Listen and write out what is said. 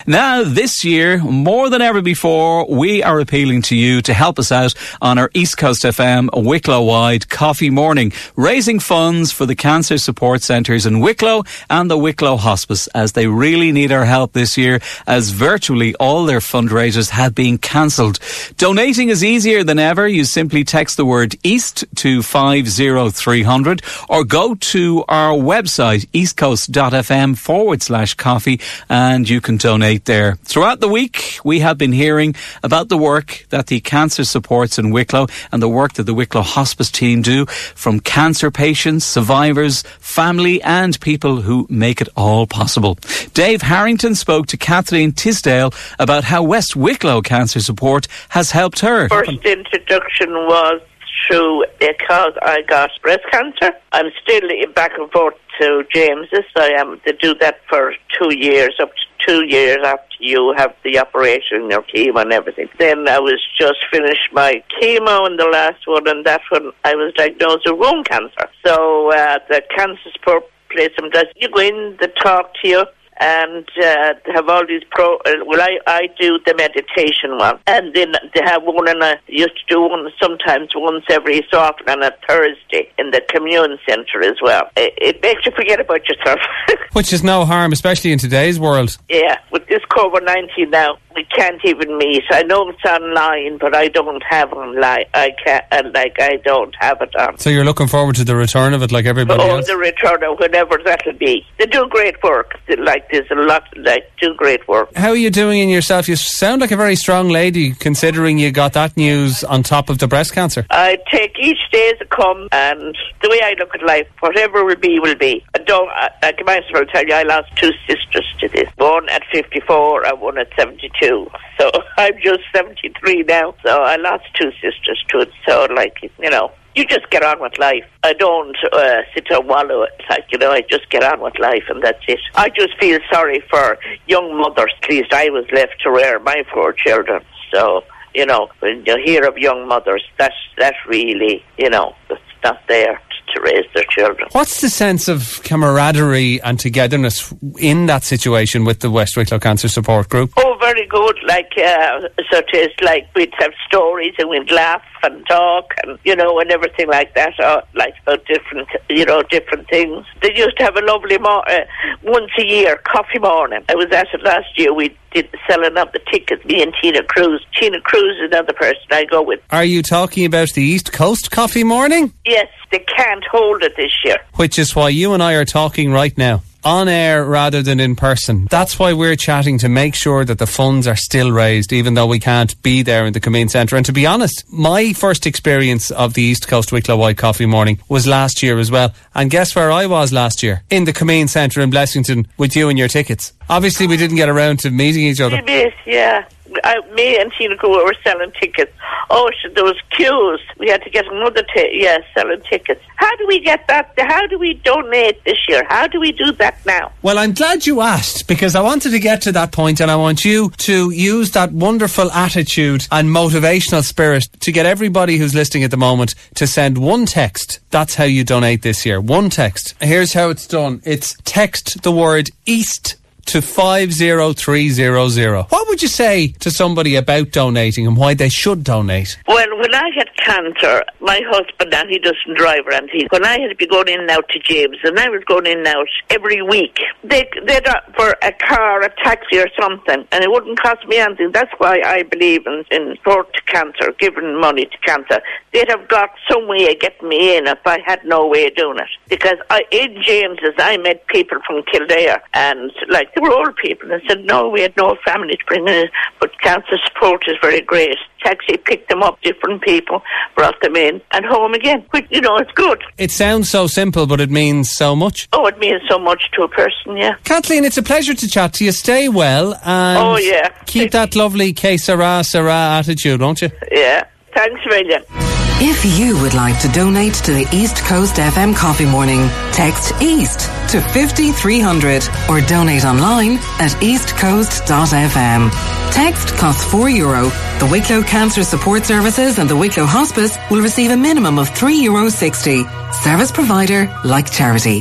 Now, this year, more than ever before, we are appealing to you to help us out on our East Coast FM Wicklow-wide Coffee Morning, raising funds for the Cancer Support Centres in Wicklow and the Wicklow Hospice, as they really need our help this year, as virtually all their fundraisers have been cancelled. Donating is easier than ever. You simply text the word EAST to 50300 or go to our website, eastcoast.fm/coffee, and you can donate there. Throughout the week, we have been hearing about the work that the Cancer Supports in Wicklow and the work that the Wicklow Hospice team do, from cancer patients, survivors, family and people who make it all possible. Dave Harrington spoke to Kathleen Tisdale about how West Wicklow Cancer Support has helped her. First introduction was through because I got breast cancer. I'm still back and forth to James's. I am to do that for 2 years, up to 2 years after you have the operation, your chemo and everything. Then I was just finished my chemo in the last one, and that one I was diagnosed with womb cancer. So the Cancer Support place some does. You go in, they talk to you, and have all these I do the meditation one, and then they have one, and I used to do one sometimes once every so often on a Thursday in the commune centre as well. It makes you forget about yourself. Which is no harm, especially in today's world. Yeah, with this COVID-19 now, we can't even meet. I know it's online, but I don't have online. I don't have it on. So you're looking forward to the return of it, like everybody else? Oh, the return of whenever that'll be. They do great work. There's a lot, do great work. How are you doing in yourself? You sound like a very strong lady, considering you got that news on top of the breast cancer. I take each day as it comes, and the way I look at life, whatever will be, will be. I might as well tell you, I lost 2 sisters to this. One at 54 and one at 72. So I'm just 73 now. So I lost 2 sisters to it. So, you just get on with life. I don't sit and wallow it. I just get on with life, and that's it. I just feel sorry for young mothers. At least I was left to rear my 4 children. So, when you hear of young mothers, that's really, it's not there to raise their children. What's the sense of camaraderie and togetherness in that situation with the West Wicklow Cancer Support Group? Oh, very good. So it is we'd have stories and we'd laugh and talk and, and everything like that, about different things. They used to have a lovely, once a year, coffee morning. I was at it last year. We did selling up the tickets, me and Tina Cruz. Tina Cruz is another person I go with. Are you talking about the East Coast Coffee Morning? Yes, they can't hold it this year. Which is why you and I are talking right now. On air rather than in person. That's why we're chatting, to make sure that the funds are still raised, even though we can't be there in the Commune Centre. And to be honest, my first experience of the East Coast Wicklow Wide Coffee Morning was last year as well. And guess where I was last year? In the Commune Centre in Blessington with you and your tickets. Obviously, we didn't get around to meeting each other. Yeah. Me and Tina were selling tickets. Oh, there was queues. We had to get another selling tickets. How do we get that? How do we donate this year? How do we do that now? Well, I'm glad you asked, because I wanted to get to that point, and I want you to use that wonderful attitude and motivational spirit to get everybody who's listening at the moment to send one text. That's how you donate this year. One text. Here's how it's done. It's text the word EAST to 50300. What would you say to somebody about donating and why they should donate? Well, when I had cancer, my husband, and he doesn't drive or anything, when I had to be going in and out to James, and I was going in and out every week, they'd for a car, a taxi or something, and it wouldn't cost me anything. That's why I believe in support to cancer, giving money to cancer. They'd have got some way of getting me in if I had no way of doing it. Because in James's, I met people from Kildare, and they were old people, and said, no, we had no family to bring in, but Cancer Support is very great. Taxi picked them up, different people, brought them in, and home again. Which, it's good. It sounds so simple, but it means so much. Oh, it means so much to a person, yeah. Kathleen, it's a pleasure to chat to you. Stay well, and keep that lovely que sera, sera attitude, won't you? Yeah. Thanks a million. If you would like to donate to the East Coast FM Coffee Morning, text EAST to 50300 or donate online at eastcoast.fm. Text costs €4. The Wicklow Cancer Support Services and the Wicklow Hospice will receive a minimum of €3.60. Service provider like charity.